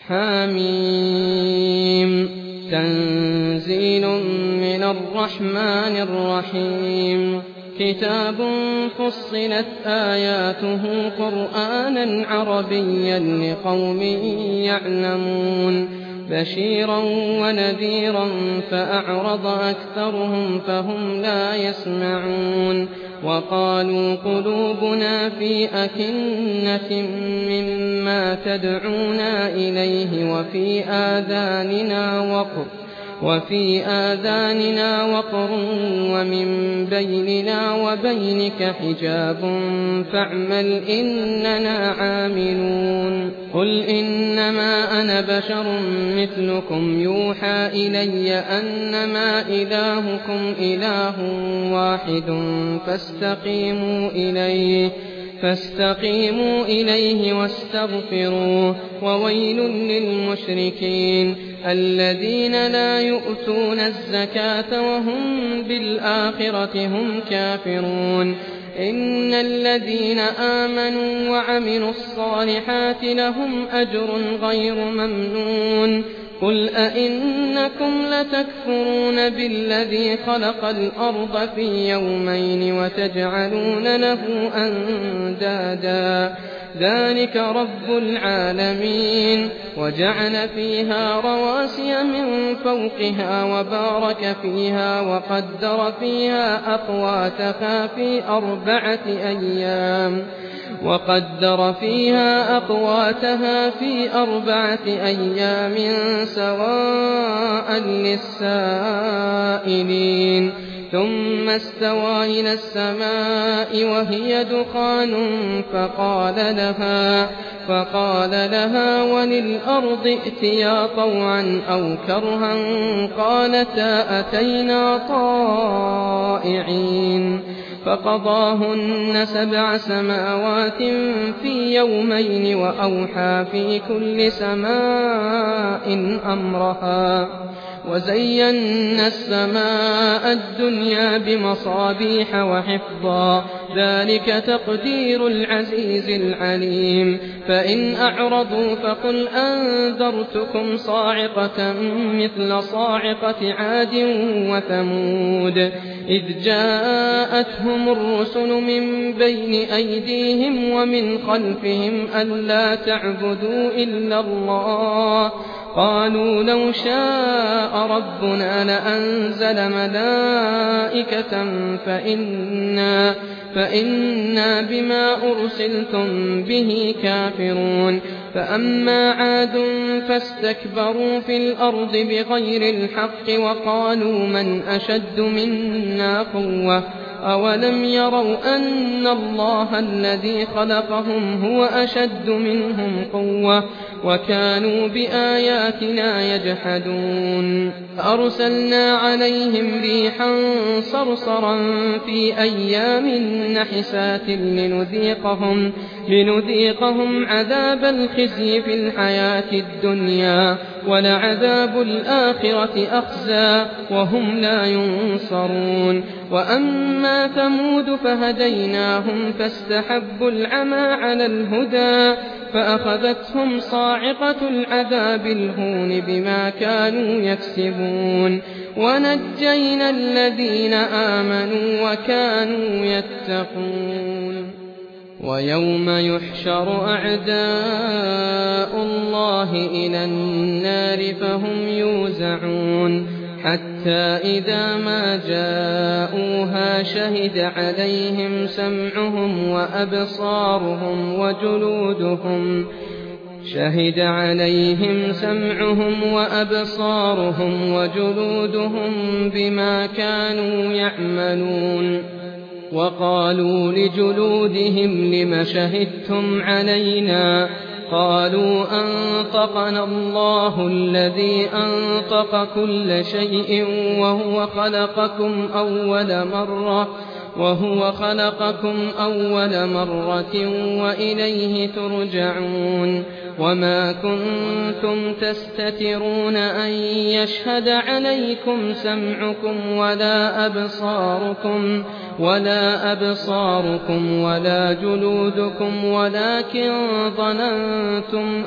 حم تنزيل من الرحمن الرحيم كتاب فصلت آياته قرآنا عربيا لقوم يعلمون بشيرا ونذيرا فأعرض أكثرهم فهم لا يسمعون وقالوا قلوبنا في أكنة مما تدعونا إليه وفي آذاننا وقر ومن بيننا وبينك حجاب فاعمل إننا عاملون قل إنما أنا بشر مثلكم يوحى إلي أنما إلهكم إله واحد فاستقيموا إليه واستغفروه وويل للمشركين الذين لا يؤتون الزكاة وهم بالآخرة هم كافرون إن الذين آمنوا وعملوا الصالحات لهم أجر غير ممنون قل أئنكم لتكفرون بالذي خلق الأرض في يومين وتجعلون له أندادا ذلك رب العالمين وجعل فيها رواسي من فوقها وبارك فيها وقدر فيها أقواتها في 4 أيام سواء للسائلين ثم استوى إلى السماء وهي دخان فقال لها وللأرض ائتيا طوعا أو كرها قالتا أتينا طائعين فقضاهن 7 سماوات في يومين وأوحى في كل سماء أمرها وزينا السماء الدنيا بمصابيح وحفظا ذلك تقدير العزيز العليم فإن أعرضوا فقل أنذرتكم صاعقة مثل صاعقة عاد وثمود إذ جاءتهم الرسل من بين أيديهم ومن خلفهم ألا تعبدوا إلا الله قالوا لو شاء ربنا لأنزل ملائكة فإنا بما أرسلتم به كافرون فأما عاد فاستكبروا في الأرض بغير الحق وقالوا من أشد منا قوة أولم يروا أن الله الذي خلقهم هو أشد منهم قوة وكانوا بآياتنا يجحدون فأرسلنا عليهم ريحا صرصرا في أيام نحسات لنذيقهم عذاب الخزي في الحياة الدنيا ولعذاب الآخرة أخزى وهم لا ينصرون وأما ثمود فهديناهم فاستحبوا العمى على الهدى فأخذتهم صاعقة العذاب الهون بما كانوا يكسبون ونجينا الذين آمنوا وكانوا يتقون ويوم يحشر أعداء الله إلى النار فهم يوزعون حتى إذا ما جاءوها شهد عليهم سمعهم وأبصارهم وجلودهم بما كانوا يعملون وقالوا لجلودهم لم شهدتم علينا قالوا أنطقنا الله الذي أنطق كل شيء وهو خلقكم أول مرة وهو خلقكم أول مرة وإليه ترجعون وما كنتم تستترون أن يشهد عليكم سمعكم ولا أبصاركم ولا جلودكم ولكن ظننتم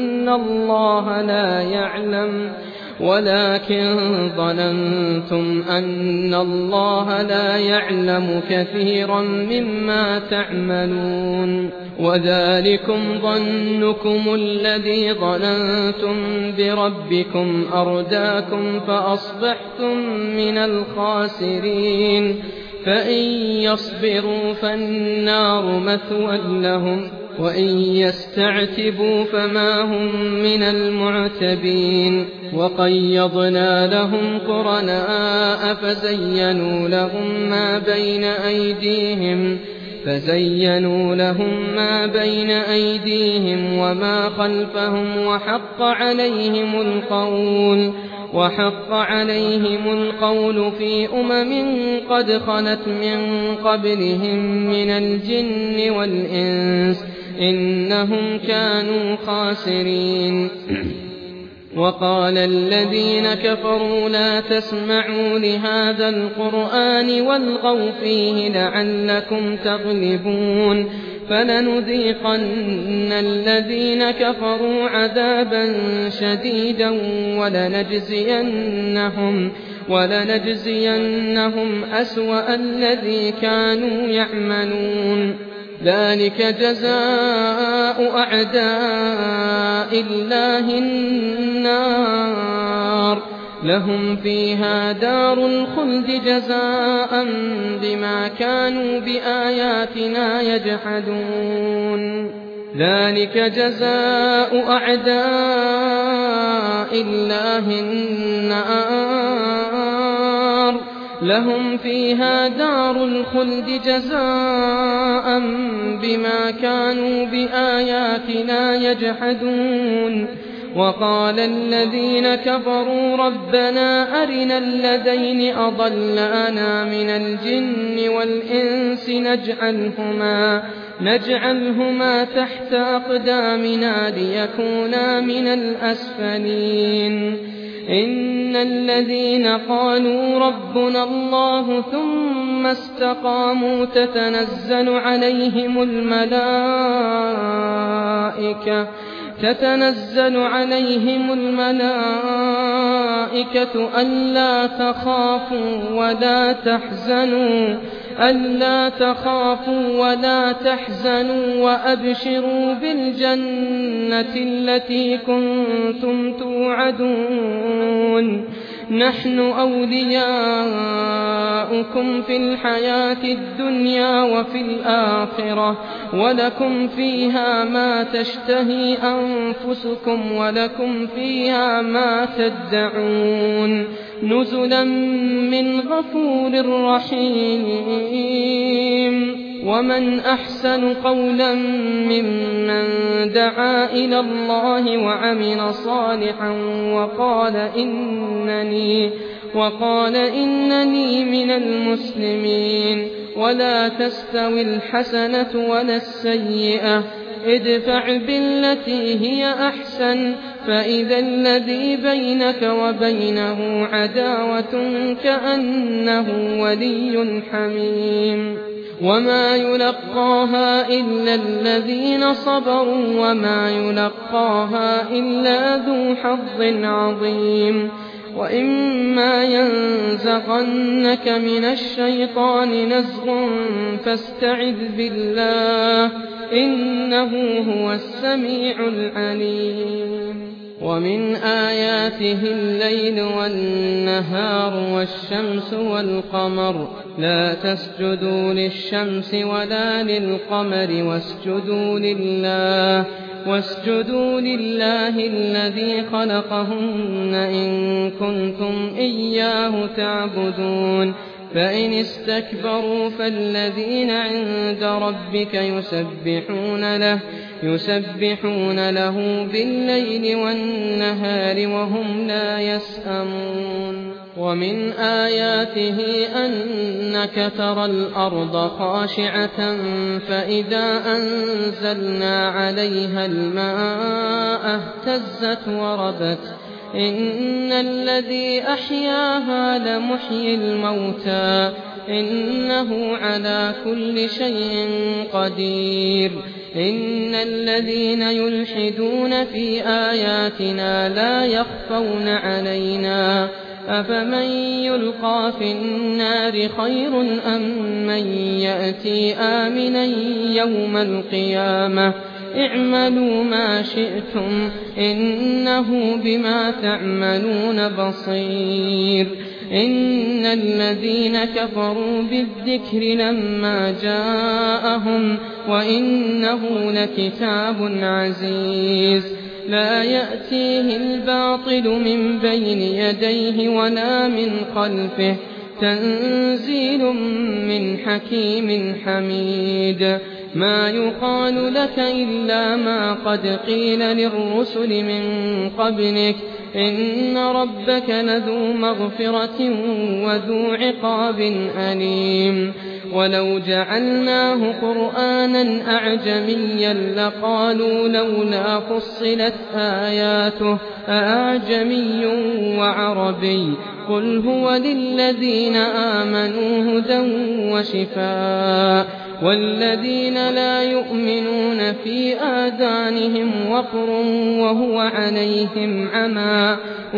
أن الله لا يعلم كثيرا مما تعملون وذلكم ظنكم الذي ظننتم بربكم أرداكم فأصبحتم من الخاسرين فإن يصبروا فالنار مثوى لهم وإن يستعتبوا فما هم من المعتبين وقيضنا لهم قرناء فزينوا لهم ما بين أيديهم وما خلفهم وحق عليهم القول في قد خلت من قبلهم من الجن والإنس إنهم كانوا خاسرين وقال الذين كفروا لا تسمعوا لهذا القرآن والغوا فيه لعلكم تغلبون فلنذيقن الذين كفروا عذابا شديدا ولنجزينهم أسوأ الذي كانوا يعملون ذلك جزاء أعداء الله النار لهم فيها دار الخلد جزاء بما كانوا بآياتنا يجحدون ذلك جزاء أعداء الله النار لهم فيها دار الخلد جزاء بما كانوا بآياتنا يجحدون وقال الذين كفروا ربنا أرنا الذين أضلانا من الجن والإنس نجعلهما تحت أقدامنا ليكونا من الأسفلين إن الذين قالوا ربنا الله ثم استقاموا تتنزل عليهم الملائكة ألا تخافوا ولا تحزنوا وأبشروا بالجنة التي كنتم توعدون نحن أولياؤكم في الحياة الدنيا وفي الآخرة ولكم فيها ما تشتهي أنفسكم ولكم فيها ما تدعون نزلا من غفور رحيم ومن أحسن قولا ممن دعا إلى الله وعمل صالحا وقال إنني من المسلمين ولا تستوي الحسنة ولا السيئة ادفع بالتي هي أحسن فإذا الذي بينك وبينه عداوة كأنه ولي حميم وما يلقاها إلا الذين صبروا وما يلقاها إلا ذو حظ عظيم وإما ينزغنك من الشيطان نزغ فاستعذ بالله إنه هو السميع العليم ومن آياته الليل والنهار والشمس والقمر لا تسجدوا للشمس ولا للقمر واسجدوا لله الذي خلقهن إن كنتم إياه تعبدون فإن استكبروا فالذين عند ربك يسبحون له بالليل والنهار وهم لا يسأمون ومن آياته أنك ترى الأرض خاشعة فإذا أنزلنا عليها الماء اهتزت وربت إن الذي أحياها لمحيي الموتى إنه على كل شيء قدير إن الذين يلحدون في آياتنا لا يخفون علينا أفمن يلقى في النار خير أم من يأتي آمنا يوم القيامة اعملوا ما شئتم إنه بما تعملون بصير إن الذين كفروا بالذكر لما جاءهم وإنه لكتاب عزيز لا يأتيه الباطل من بين يديه ولا من خلفه تنزيل من حكيم حميد ما يقال لك إلا ما قد قيل للرسل من قبلك إن ربك لذو مغفرة وذو عقاب أليم ولو جعلناه قرآنا أعجميا لقالوا لولا فصلت آياته أعجمي وعربي قل هو للذين آمنوا هدى وشفاء والذين لا يؤمنون في آذانهم وقر وهو عليهم عمى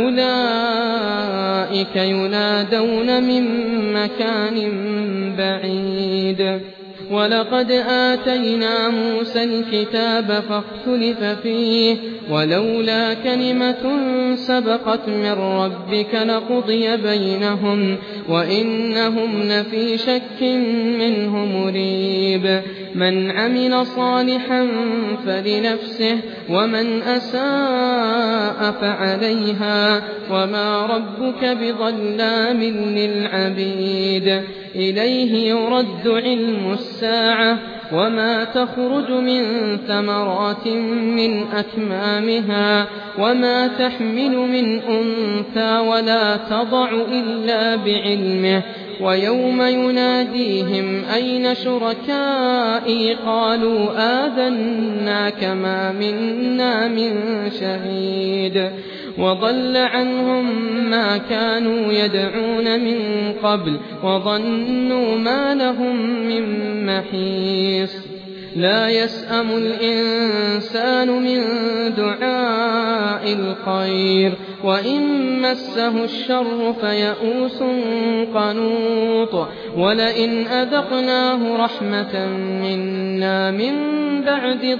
أولئك ينادون من مكان بعيد ولقد آتينا موسى الكتاب فاختلف فيه ولولا كلمة سبقت من ربك لقضي بينهم وإنهم لفي شك منه مريب من عمل صالحا فلنفسه ومن أساء فعليها وما ربك بظلام للعبيد إليه يرد علم الساعة وما تخرج من ثمرات من أكمامها وما تحمل من أنثى ولا تضع إلا بعلمه ويوم يناديهم أين شركائي قالوا آذناك ما منا من شهيد وضل عنهم ما كانوا يدعون من قبل وظنوا ما لهم من محيص لا يسأم الإنسان من دعاء الخير وإن مسه الشر فيئوس قنوط ولئن أذقناه رحمة منا من بعد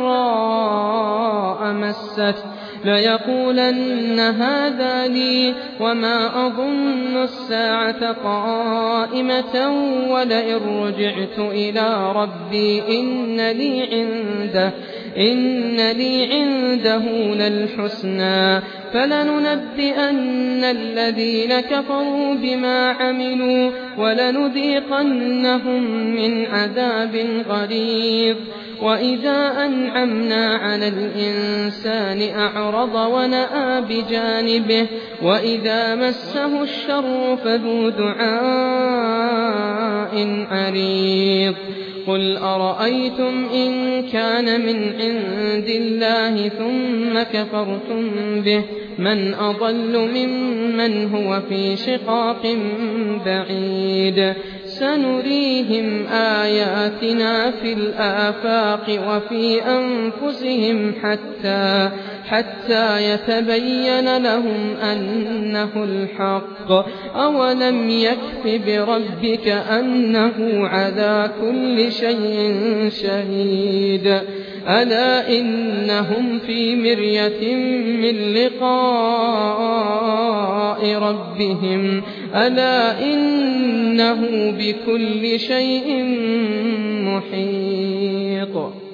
ضراء مسته ليقولن هذا لي وما أظن الساعة قائمة ولئن رجعت إلى ربي إن لي عنده للحسنى فلننبئن الذين كفروا بما عملوا ولنذيقنهم من عذاب غليظ وإذا أنعمنا على الإنسان أعرض ونأى بجانبه وإذا مسه الشر فذو دعاء عريض قل أرأيتم إن كان من عند الله ثم كفرتم به من أضل ممن هو في شقاق بعيد سنريهم آياتنا في الآفاق وفي أنفسهم حتى يتبين لهم أنه الحق أولم يكف بربك أنه على كل شيء شهيد ألا إنهم في مرية من لقاء ربهم ألا إنه بكل شيء محيط